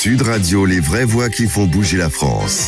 Sud Radio, les vraies voix qui font bouger la France.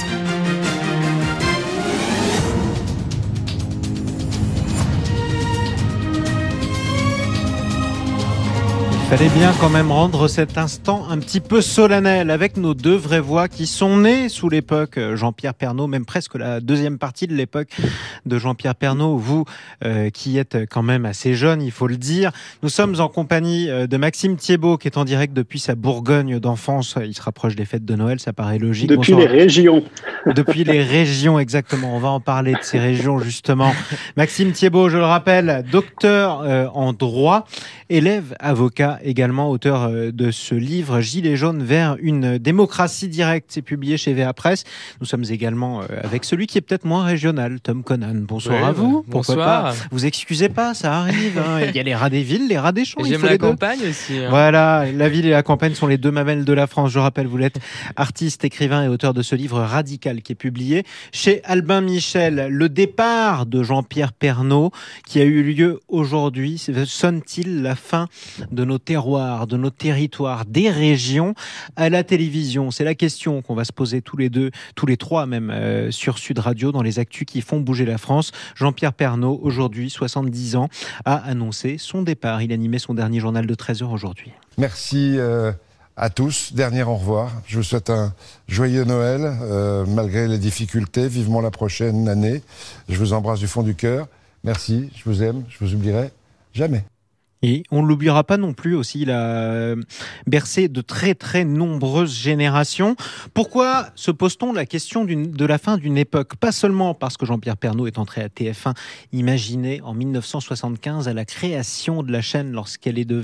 Il fallait bien quand même rendre cet instant un petit peu solennel avec nos deux vraies voix qui sont nées sous l'époque Jean-Pierre Pernaut, même presque la deuxième partie de l'époque de Jean-Pierre Pernaut. Vous qui êtes quand même assez jeune, il faut le dire. Nous sommes en compagnie de Maxime Thiebaud qui est en direct depuis sa Bourgogne d'enfance. Il se rapproche des fêtes de Noël, ça paraît logique. Depuis les régions. Depuis les régions, exactement. On va en parler de ces régions justement. Maxime Thiebaud, je le rappelle, docteur en droit, élève avocat, également auteur de ce livre Gilets jaunes vers une démocratie directe. C'est publié chez VA Presse. Nous sommes également avec celui qui est peut-être moins régional, Tom Conan. Bonsoir à vous. Pourquoi pas. Vous excusez pas, ça arrive. Il y a les rats des villes, les rats des champs. J'aime la campagne aussi. Voilà, la ville et la campagne sont les deux mamelles de la France. Je rappelle, vous l'êtes artiste, écrivain et auteur de ce livre Radical qui est publié chez Albin Michel. Le départ de Jean-Pierre Pernaut qui a eu lieu aujourd'hui, sonne-t-il la fin de nos terroirs, de nos territoires, des régions à la télévision? C'est la question qu'on va se poser tous les trois même, sur Sud Radio, dans les actus qui font bouger la France. Jean-Pierre Pernaut, aujourd'hui, 70 ans, a annoncé son départ. Il animait son dernier journal de 13h aujourd'hui. Merci à tous. Dernier au revoir. Je vous souhaite un joyeux Noël, malgré les difficultés. Vivement la prochaine année. Je vous embrasse du fond du cœur. Merci, je vous aime, je vous oublierai jamais. Et on ne l'oubliera pas non plus aussi, il a bercé de très très nombreuses générations. Pourquoi se pose-t-on la question de la fin d'une époque? Pas seulement parce que Jean-Pierre Pernaut est entré à TF1, imaginez en 1975 à la création de la chaîne lorsqu'elle est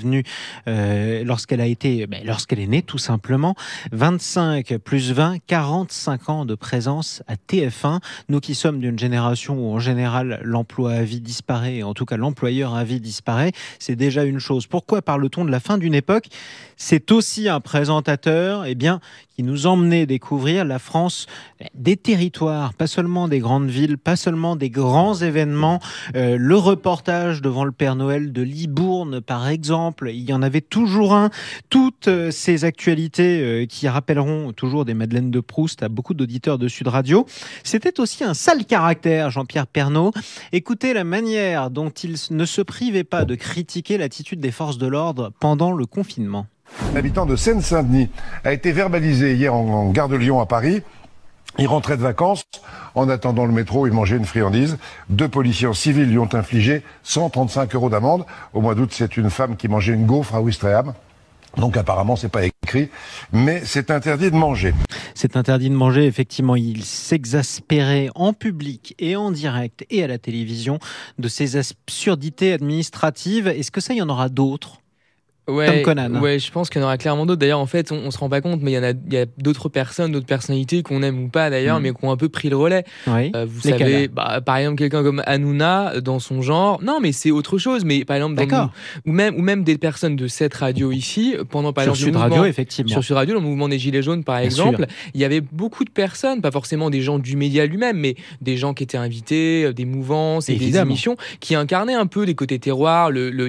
née tout simplement. 25 plus 20, 45 ans de présence à TF1. Nous qui sommes d'une génération où en général l'emploi à vie disparaît, et en tout cas l'employeur à vie disparaît, c'est déjà une chose. Pourquoi parle-t-on de la fin d'une époque? C'est aussi un présentateur qui nous emmenait découvrir la France des territoires, pas seulement des grandes villes, pas seulement des grands événements. Le reportage devant le Père Noël de Libourne, par exemple, il y en avait toujours un. Toutes ces actualités qui rappelleront toujours des Madeleines de Proust à beaucoup d'auditeurs de Sud Radio. C'était aussi un sale caractère, Jean-Pierre Pernaut. Écoutez la manière dont il ne se privait pas de critiquer l'attitude des forces de l'ordre pendant le confinement. L'habitant de Seine-Saint-Denis a été verbalisé hier en gare de Lyon à Paris. Il rentrait de vacances. En attendant le métro, il mangeait une friandise. 2 policiers en civil lui ont infligé 135 € d'amende. Au mois d'août, c'est une femme qui mangeait une gaufre à Ouistreham. Donc apparemment, c'est pas écrit, mais c'est interdit de manger. C'est interdit de manger, effectivement. Il s'exaspérait en public et en direct et à la télévision de ces absurdités administratives. Est-ce que ça, il y en aura d'autres ? Ouais, Tom Conan. Ouais, je pense qu'il y en aura clairement d'autres. D'ailleurs, en fait, on se rend pas compte, mais il y a d'autres personnes, d'autres personnalités qu'on aime ou pas d'ailleurs, mais qui ont un peu pris le relais. Oui. Vous savez, par exemple, quelqu'un comme Hanouna dans son genre. Non, mais c'est autre chose. Mais par exemple, ou même des personnes de cette radio ici, pendant par sur exemple Sud Radio, effectivement. Sur Sud Radio, le mouvement des Gilets jaunes, par exemple, il y avait beaucoup de personnes, pas forcément des gens du média lui-même, mais des gens qui étaient invités, des mouvances et des émissions, qui incarnaient un peu les côtés terroirs,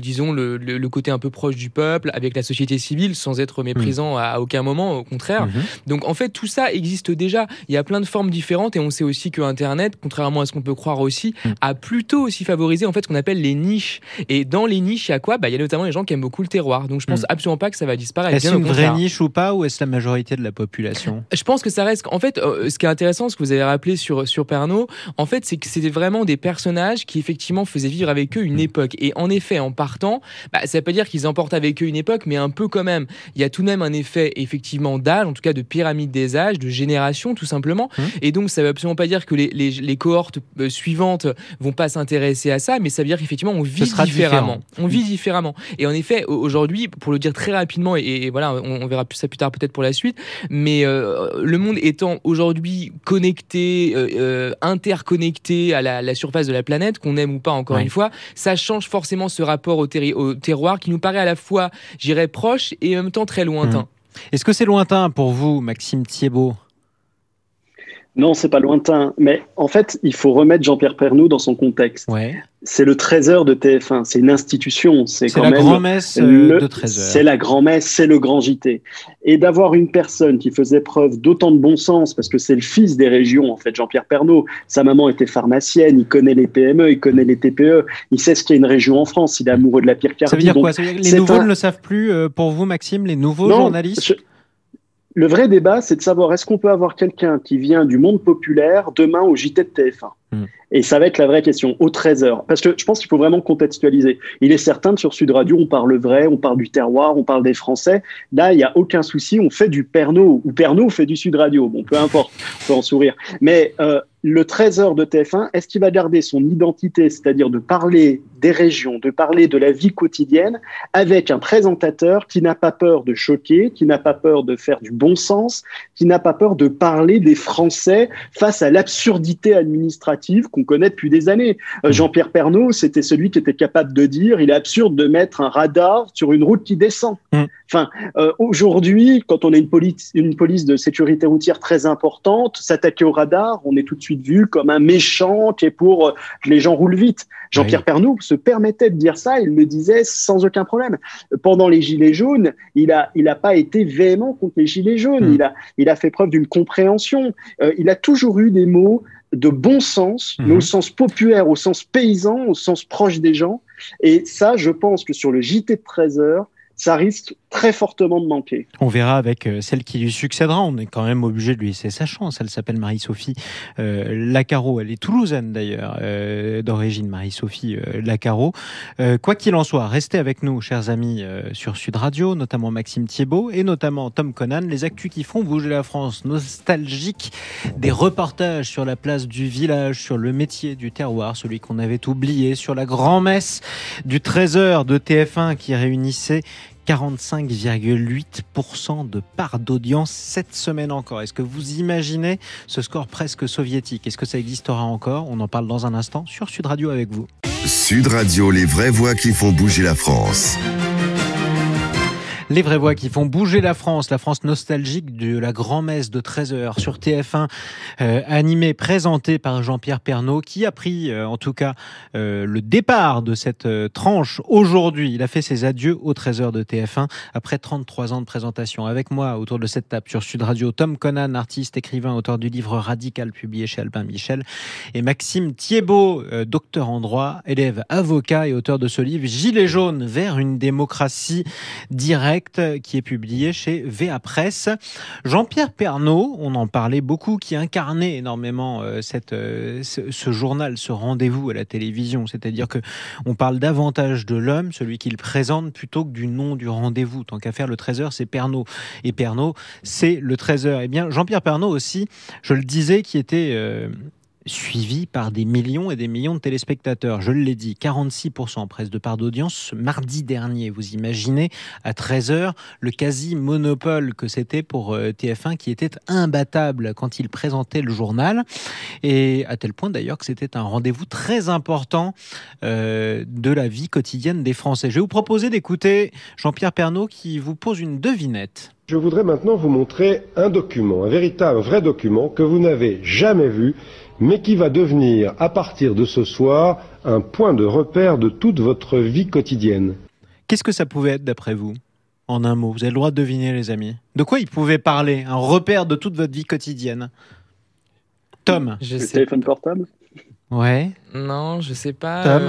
le côté un peu proche du peuple, avec la société civile, sans être méprisant à aucun moment, au contraire. Donc en fait, tout ça existe déjà. Il y a plein de formes différentes et on sait aussi que Internet, contrairement à ce qu'on peut croire aussi, a plutôt aussi favorisé en fait ce qu'on appelle les niches. Et dans les niches, il y a quoi ? Il y a notamment les gens qui aiment beaucoup le terroir. Donc je pense absolument pas que ça va disparaître. Est-ce une vraie niche ou pas, ou est-ce la majorité de la population ? Je pense que ça reste. En fait, ce qui est intéressant, ce que vous avez rappelé sur Pernaut, en fait, c'est que c'était vraiment des personnages qui effectivement faisaient vivre avec eux une époque. Et en effet, en partant, ça veut pas dire qu'ils emportent avec eux une époque, mais un peu quand même. Il y a tout de même un effet effectivement d'âge, en tout cas de pyramide des âges, de génération tout simplement. Et donc ça veut absolument pas dire que les cohortes suivantes vont pas s'intéresser à ça, mais ça veut dire qu'effectivement on vit différemment. On vit différemment. Et en effet, aujourd'hui, pour le dire très rapidement, et voilà, on verra plus ça plus tard peut-être pour la suite, mais le monde étant aujourd'hui connecté, interconnecté à la surface de la planète, qu'on aime ou pas encore une fois, ça change forcément ce rapport au terroir qui nous paraît à la fois, j'irais, proche et en même temps très lointain. Est-ce que c'est lointain pour vous, Maxime Thiebaud ? Non, c'est pas lointain. Mais en fait, il faut remettre Jean-Pierre Pernaut dans son contexte. Ouais. C'est le 13h de TF1. C'est une institution. C'est quand la même grand-messe de 13h. C'est la grand-messe, c'est le grand JT. Et d'avoir une personne qui faisait preuve d'autant de bon sens, parce que c'est le fils des régions, en fait, Jean-Pierre Pernaut. Sa maman était pharmacienne, il connaît les PME, il connaît les TPE, il sait ce qu'il y a une région en France, il est amoureux de la Picardie. Ça veut dire quoi? Ça veut dire que les nouveaux ne le savent plus pour vous, Maxime, les nouveaux journalistes? Le vrai débat, c'est de savoir est-ce qu'on peut avoir quelqu'un qui vient du monde populaire demain au JT de TF1 Et ça va être la vraie question, aux 13h. Parce que je pense qu'il faut vraiment contextualiser. Il est certain que sur Sud Radio, on parle vrai, on parle du terroir, on parle des Français. Là, il n'y a aucun souci, on fait du Pernaut, ou Pernaut fait du Sud Radio. Bon, peu importe, on peut en sourire. Mais le 13h de TF1, est-ce qu'il va garder son identité, c'est-à-dire de parler des régions, de parler de la vie quotidienne, avec un présentateur qui n'a pas peur de choquer, qui n'a pas peur de faire du bon sens, qui n'a pas peur de parler des Français face à l'absurdité administrative qu'on connaît depuis des années. Jean-Pierre Pernaut, c'était celui qui était capable de dire « il est absurde de mettre un radar sur une route qui descend ». Enfin, aujourd'hui, quand on a une police de sécurité routière très importante, s'attaquer au radar, on est tout de suite vu comme un méchant qui est pour que les gens roulent vite. Jean-Pierre Pernaut se permettait de dire ça, il le disait sans aucun problème. Pendant les Gilets jaunes, il a pas été véhément contre les Gilets jaunes, il a fait preuve d'une compréhension. Il a toujours eu des mots de bon sens, mais au sens populaire, au sens paysan, au sens proche des gens. Et ça, je pense que sur le JT de 13h, ça risque très fortement de manquer. On verra avec celle qui lui succédera. On est quand même obligé de lui laisser sa chance. Elle s'appelle Marie-Sophie Lacaro. Elle est toulousaine d'ailleurs, d'origine, Marie-Sophie Lacaro. Quoi qu'il en soit, restez avec nous, chers amis, sur Sud Radio, notamment Maxime Thiebaud et notamment Tom Conan. Les actus qui font bouger la France, nostalgique, des reportages sur la place du village, sur le métier du terroir, celui qu'on avait oublié, sur la grand-messe du 13h de TF1 qui réunissait 45,8% de part d'audience cette semaine encore. Est-ce que vous imaginez ce score presque soviétique? Est-ce que ça existera encore? On en parle dans un instant sur Sud Radio avec vous. Sud Radio, les vraies voix qui font bouger la France. Les vraies voix qui font bouger la France nostalgique de la grand-messe de 13h sur TF1, animée, présentée par Jean-Pierre Pernaut, qui a pris en tout cas le départ de cette tranche aujourd'hui. Il a fait ses adieux aux 13h de TF1 après 33 ans de présentation. Avec moi, autour de cette table sur Sud Radio, Tom Conan, artiste, écrivain, auteur du livre Radical, publié chez Albin Michel, et Maxime Thiebaud, docteur en droit, élève avocat et auteur de ce livre Gilets jaunes vers une démocratie directe, qui est publié chez VA Presse. Jean-Pierre Pernaut, on en parlait beaucoup, qui incarnait énormément ce journal, ce rendez-vous à la télévision. C'est-à-dire que on parle davantage de l'homme, celui qui le présente, plutôt que du nom du rendez-vous. Tant qu'à faire, le 13h, c'est Pernaut. Et Pernaut, c'est le 13h. Eh bien, Jean-Pierre Pernaut aussi, je le disais, qui était suivi par des millions et des millions de téléspectateurs. Je l'ai dit, 46% presque de part d'audience mardi dernier. Vous imaginez, à 13h, le quasi-monopole que c'était pour TF1, qui était imbattable quand il présentait le journal. Et à tel point d'ailleurs que c'était un rendez-vous très important de la vie quotidienne des Français. Je vais vous proposer d'écouter Jean-Pierre Pernaut qui vous pose une devinette. Je voudrais maintenant vous montrer un document, un vrai document que vous n'avez jamais vu, mais qui va devenir, à partir de ce soir, un point de repère de toute votre vie quotidienne. Qu'est-ce que ça pouvait être d'après vous? En un mot, vous avez le droit de deviner, les amis. De quoi il pouvait parler? Un repère de toute votre vie quotidienne. Tom? Le téléphone portable? Ouais. Non, je sais pas. Tom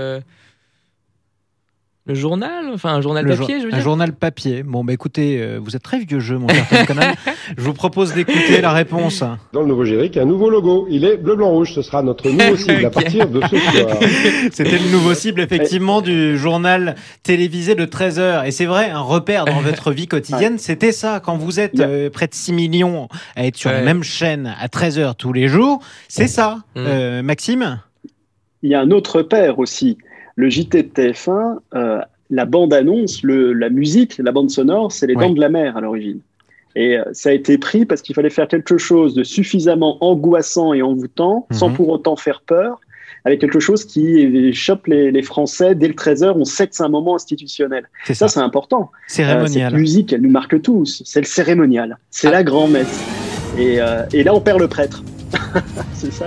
Le journal, enfin un journal papier, je veux dire. Un journal papier. Bon, bah écoutez, vous êtes très vieux jeu, mon cher Tom Conan. Je vous propose d'écouter la réponse. Dans le nouveau générique, un nouveau logo. Il est bleu, blanc, rouge. Ce sera notre nouveau cible à partir de ce soir. C'était le nouveau cible, effectivement, du journal télévisé de 13h. Et c'est vrai, un repère dans votre vie quotidienne, c'était ça. Quand vous êtes près de 6 millions à être sur la même chaîne à 13h tous les jours, c'est ça. Maxime? Il y a un autre repère aussi. Le JT de TF1, la bande-annonce, la musique, la bande sonore, c'est les Dents de la Mer à l'origine. Et ça a été pris parce qu'il fallait faire quelque chose de suffisamment angoissant et envoûtant, sans pour autant faire peur, avec quelque chose qui chope les Français. Dès le 13h, on sait que c'est un moment institutionnel. Ça, c'est important. Cérémonial. Cette musique, elle nous marque tous. C'est le cérémonial. C'est la grand-messe. Et là, on perd le prêtre. C'est ça,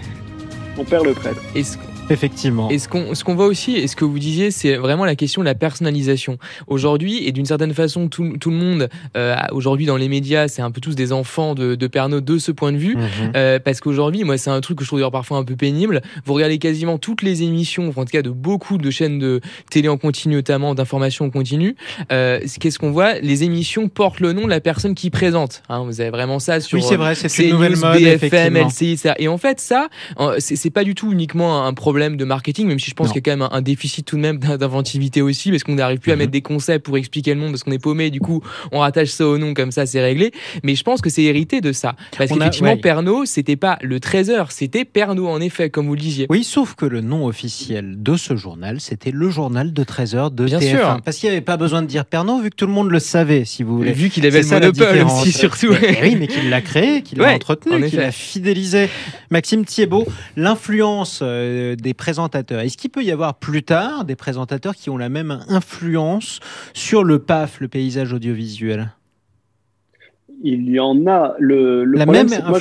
on perd le prêtre. Effectivement. Et ce qu'on voit aussi, et ce que vous disiez, c'est vraiment la question de la personnalisation. Aujourd'hui, et d'une certaine façon, tout le monde, aujourd'hui dans les médias, c'est un peu tous des enfants de Pernaut de ce point de vue. Parce qu'aujourd'hui, moi, c'est un truc que je trouve d'ailleurs parfois un peu pénible. Vous regardez quasiment toutes les émissions, en tout cas de beaucoup de chaînes de télé en continu, notamment d'information en continu. Qu'est-ce qu'on voit ? Les émissions portent le nom de la personne qui présente. Hein, vous avez vraiment ça sur oui, c'est vrai, c'est CNews, une nouvelle mode, BFM, LCI, etc. Et en fait, ça, c'est pas du tout uniquement un problème de marketing, même si je pense qu'il y a quand même un déficit tout de même d'inventivité aussi, parce qu'on n'arrive plus à mettre des concepts pour expliquer le monde, parce qu'on est paumé, du coup on rattache ça au nom, comme ça c'est réglé. Mais je pense que c'est hérité de ça, parce qu'effectivement Pernaut, c'était pas le 13h, c'était Pernaut en effet, comme vous le disiez. Oui, sauf que le nom officiel de ce journal, c'était le journal de 13h de Bien TF1. sûr. Parce qu'il n'y avait pas besoin de dire Pernaut, vu que tout le monde le savait, si vous voulez. Vu qu'il avait le monopole aussi, surtout. Oui, mais qu'il l'a créé, qu'il l'a entretenu, qu'il l'a fidélisé. Maxime Thiebaud, l'influence des présentateurs. Est-ce qu'il peut y avoir plus tard des présentateurs qui ont la même influence sur le PAF, le paysage audiovisuel ? Il y en a. La même influence ?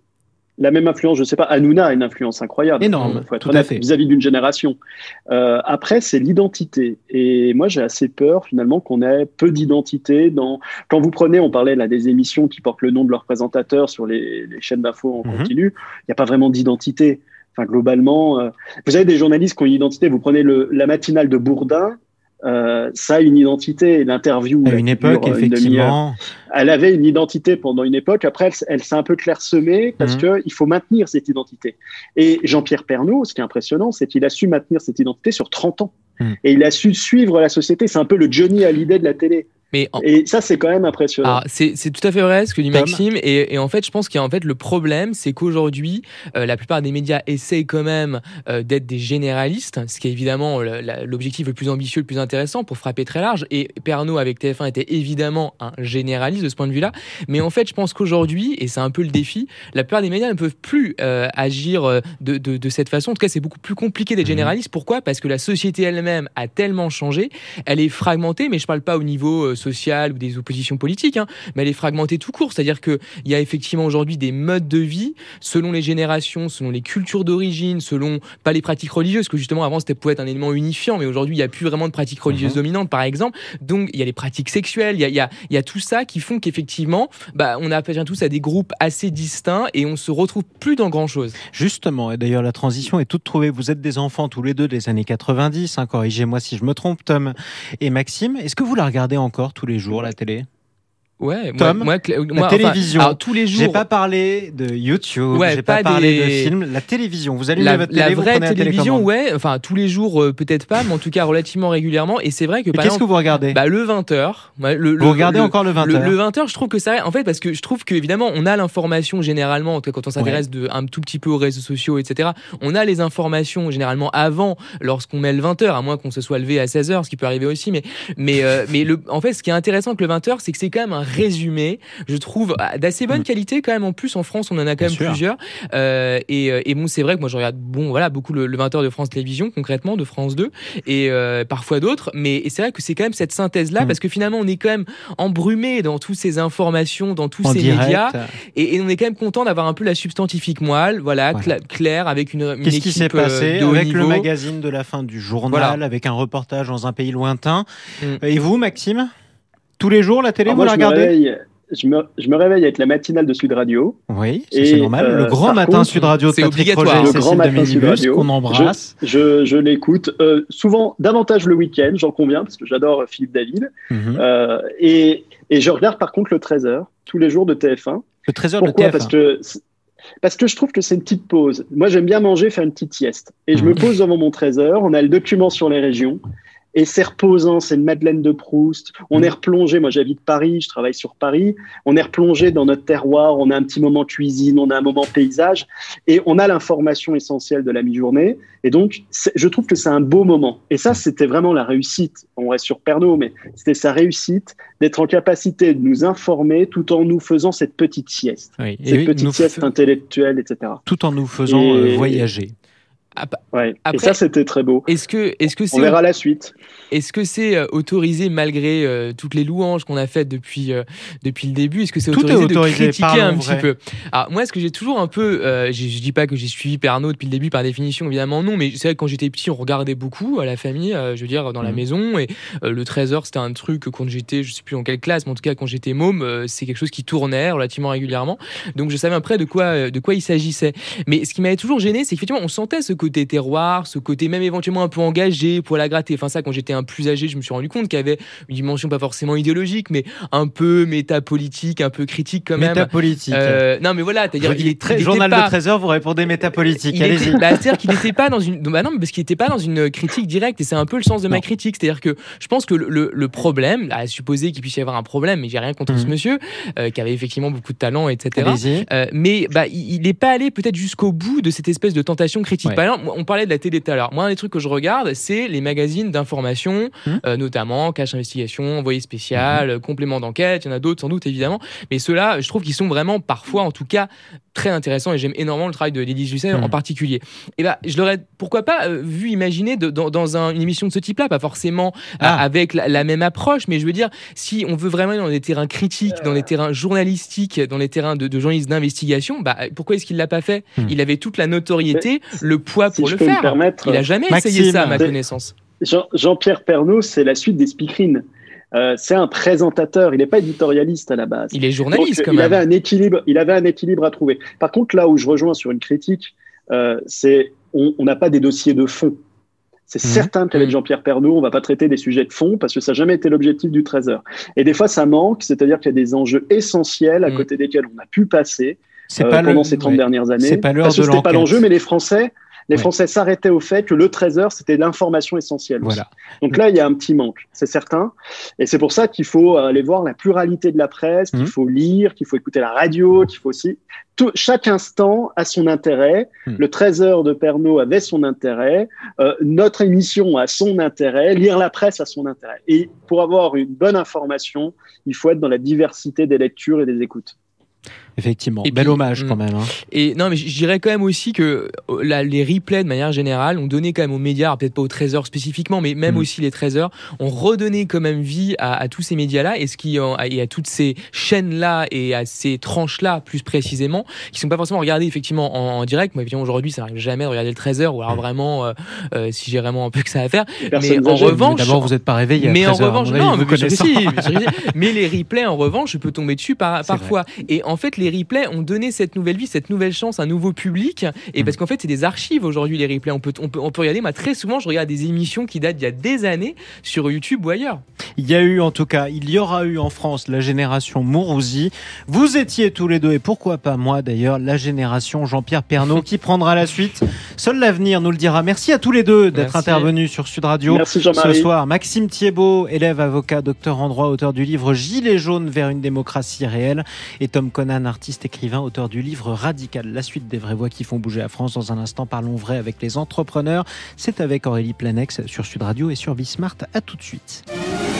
La même influence, je ne sais pas. Hanouna a une influence incroyable. Énorme, il faut être honnête, vis-à-vis d'une génération. Après, c'est l'identité. Et moi, j'ai assez peur, finalement, qu'on ait peu d'identité. Quand vous prenez, on parlait là des émissions qui portent le nom de leurs présentateurs sur les chaînes d'infos en continu, il n'y a pas vraiment d'identité. Enfin, globalement, vous avez des journalistes qui ont une identité. Vous prenez la matinale de Bourdin, ça a une identité. L'interview à une époque, effectivement, elle avait une identité pendant une époque. Après, elle s'est un peu clairsemée parce que il faut maintenir cette identité. Et Jean-Pierre Pernaut, ce qui est impressionnant, c'est qu'il a su maintenir cette identité sur 30 ans. Et il a su suivre la société. C'est un peu le Johnny Hallyday de la télé. Et ça, c'est quand même impressionnant. Alors, c'est tout à fait vrai ce que dit Maxime. Et en fait, je pense qu'il y a en fait le problème, c'est qu'aujourd'hui, la plupart des médias essayent quand même d'être des généralistes, ce qui est évidemment l'objectif le plus ambitieux, le plus intéressant pour frapper très large. Et Pernaut avec TF1 était évidemment un généraliste de ce point de vue-là. Mais en fait, je pense qu'aujourd'hui, et c'est un peu le défi, la plupart des médias ne peuvent plus agir de cette façon. En tout cas, c'est beaucoup plus compliqué d'être généraliste. Pourquoi ? Parce que la société elle-même a tellement changé, elle est fragmentée, mais je parle pas au niveau sociale ou des oppositions politiques, mais elle est fragmentée tout court. C'est-à-dire qu'il y a effectivement aujourd'hui des modes de vie selon les générations, selon les cultures d'origine, selon pas les pratiques religieuses, parce que justement avant c'était pouvait être un élément unifiant, mais aujourd'hui il n'y a plus vraiment de pratiques religieuses dominantes par exemple. Donc il y a les pratiques sexuelles, il y a tout ça qui font qu'effectivement on appartient tous à des groupes assez distincts et on se retrouve plus dans grand-chose. Justement, et d'ailleurs la transition est toute trouvée. Vous êtes des enfants tous les deux des années 90, corrigez-moi si je me trompe, Tom et Maxime. Est-ce que vous la regardez encore tous les jours, la télé ? Ouais, Tom, moi, la télévision. Alors, tous les jours. J'ai pas parlé de YouTube, j'ai pas parlé de films. La télévision, vous allumez votre télé, la vous vraie prenez télévision, enfin tous les jours peut-être pas, mais en tout cas relativement régulièrement. Et c'est vrai que qu'est-ce que vous regardez ? Le 20h. Vous regardez encore le 20h ? Le 20h, je trouve que ça, en fait, parce que je trouve qu'évidemment, on a l'information généralement, en tout cas quand on s'intéresse un tout petit peu aux réseaux sociaux, etc. On a les informations généralement avant, lorsqu'on met le 20h, à moins qu'on se soit levé à 16h, ce qui peut arriver aussi. Mais en fait, ce qui est intéressant avec le 20h, c'est que c'est quand même un résumé, je trouve, d'assez bonne qualité quand même. En plus, en France, on en a quand même plusieurs. Et bon, c'est vrai que moi, je regarde beaucoup le 20h de France Télévisions, concrètement, de France 2, et parfois d'autres. Mais c'est vrai que c'est quand même cette synthèse-là, parce que finalement, on est quand même embrumé dans toutes ces informations, dans tous ces médias, et on est quand même content d'avoir un peu la substantifique moelle, claire, avec une équipe de haut niveau. Qu'est-ce qui s'est passé avec le magazine de la fin du journal, avec un reportage dans un pays lointain. Et vous, Maxime ? Tous les jours, la télé, vous la regardez ? Je me réveille avec la matinale de Sud Radio. Oui, c'est normal. Le grand matin Sud Radio de Patrick Roger et Cécile Dominibus, qu'on embrasse. Je l'écoute souvent, davantage le week-end, j'en conviens, parce que j'adore Philippe David. Et je regarde par contre le 13h, tous les jours de TF1. Le 13h de TF1. Parce que je trouve que c'est une petite pause. Moi, j'aime bien manger, faire une petite sieste. Et je me pose devant mon 13h, on a le document sur les régions. Et c'est reposant, c'est une Madeleine de Proust. On est replongé, moi j'habite Paris, je travaille sur Paris, on est replongé dans notre terroir, on a un petit moment cuisine, on a un moment paysage, et on a l'information essentielle de la mi-journée. Et donc, je trouve que c'est un beau moment. Et ça, c'était vraiment la réussite. On reste sur Pernaut, mais c'était sa réussite d'être en capacité de nous informer tout en nous faisant cette petite sieste. Cette petite sieste intellectuelle, etc. Tout en nous faisant voyager. Ouais. Après, et ça, c'était très beau. Est-ce que On verra la suite. Est-ce que c'est autorisé malgré toutes les louanges qu'on a faites depuis le début? Est-ce que c'est autorisé de critiquer un petit peu? Alors moi, est-ce que j'ai toujours un peu, je dis pas que j'ai suivi Pernaut depuis le début par définition, évidemment non, mais c'est vrai que quand j'étais petit, on regardait beaucoup à la famille, je veux dire dans la maison, et le Trésor, c'était un truc quand j'étais, je sais plus en quelle classe, mais en tout cas quand j'étais môme, c'est quelque chose qui tournait relativement régulièrement, donc je savais après de quoi il s'agissait. Mais ce qui m'avait toujours gêné, c'est qu'effectivement on sentait ce côté terroir, ce côté même éventuellement un peu engagé pour la gratter. Enfin ça, quand j'étais un plus âgé, je me suis rendu compte qu'il y avait une dimension pas forcément idéologique, mais un peu métapolitique, un peu critique quand même. Métapolitique. Non mais voilà, c'est-à-dire il est très journal de Trésor, vous répondez métapolitique. Allez-y. C'est-à-dire qu'il n'était pas dans une, non parce qu'il n'était pas dans une critique directe, et c'est un peu le sens de ma critique. C'est-à-dire que je pense que le problème, à supposer qu'il puisse y avoir un problème, mais j'ai rien contre ce monsieur qui avait effectivement beaucoup de talent, etc. Mais il n'est pas allé peut-être jusqu'au bout de cette espèce de tentation critique. Par exemple, on parlait de la télé tout à l'heure. Moi, un des trucs que je regarde, c'est les magazines d'information, notamment Cache Investigation, Envoyé spécial, Complément d'enquête. Il y en a d'autres sans doute évidemment, mais ceux-là, je trouve qu'ils sont vraiment parfois, en tout cas, très intéressants, et j'aime énormément le travail de Lily Jusset en particulier. Et je l'aurais pourquoi pas vu imaginer dans une émission de ce type-là, pas forcément avec la même approche, mais je veux dire, si on veut vraiment aller dans des terrains critiques, dans des terrains journalistiques, dans les terrains de journalistes d'investigation, pourquoi est-ce qu'il l'a pas fait? Il avait toute la notoriété, le poids pour le faire. Il a jamais essayé ça, à ma connaissance. Jean-Pierre Pernaut, c'est la suite des speakerines. C'est un présentateur, il n'est pas éditorialiste à la base. Il est journaliste. Donc, quand même. Il avait un équilibre à trouver. Par contre, là où je rejoins sur une critique, c'est on n'a pas des dossiers de fond. C'est certain qu'avec Jean-Pierre Pernaut, on ne va pas traiter des sujets de fond parce que ça n'a jamais été l'objectif du Trésor. Et des fois, ça manque, c'est-à-dire qu'il y a des enjeux essentiels à côté desquels on a pu passer pendant ces 30 dernières années. C'est pas l'heure parce que de c'était pas l'enjeu, mais les Français s'arrêtaient au fait que le Trésor, c'était l'information essentielle. Voilà. Donc là, il y a un petit manque, c'est certain. Et c'est pour ça qu'il faut aller voir la pluralité de la presse, qu'il faut lire, qu'il faut écouter la radio, qu'il faut aussi... chaque instant a son intérêt. Le Trésor de Pernaut avait son intérêt. Notre émission a son intérêt. Lire la presse a son intérêt. Et pour avoir une bonne information, il faut être dans la diversité des lectures et des écoutes. Effectivement, bel hommage quand même. Et non, mais je dirais quand même aussi que les replays de manière générale ont donné quand même aux médias, peut-être pas au Trésor spécifiquement, mais même aussi les Trésors, ont redonné quand même vie à tous ces médias-là et à toutes ces chaînes-là et à ces tranches-là plus précisément, qui sont pas forcément regardées effectivement en direct. Moi, évidemment, aujourd'hui, ça n'arrive jamais de regarder le Trésor, ou alors vraiment, si j'ai vraiment un peu que ça à faire. Mais en revanche, d'abord, vous n'êtes pas réveillé. Mais en revanche, non, mais les replays, en revanche, je peux tomber dessus parfois. Et en fait, les replays ont donné cette nouvelle vie, cette nouvelle chance, un nouveau public. Et parce qu'en fait, c'est des archives aujourd'hui, les replays. On peut regarder. Moi, très souvent, je regarde des émissions qui datent d'il y a des années sur YouTube ou ailleurs. Il y aura eu en France la génération Mourouzi. Vous étiez tous les deux, et pourquoi pas moi d'ailleurs, la génération Jean-Pierre Pernaut qui prendra la suite. Seul l'avenir nous le dira. Merci à tous les deux d'être intervenus sur Sud Radio. Merci Jean-Marie. Ce soir, Maxime Thiebaud, élève, avocat, docteur en droit, auteur du livre Gilets jaunes vers une démocratie réelle, et Tom Conan, artiste, écrivain, auteur du livre Radical, la suite des vraies voix qui font bouger la France. Dans un instant, parlons vrai avec les entrepreneurs. C'est avec Aurélie Planex sur Sud Radio et sur Bismart. À tout de suite.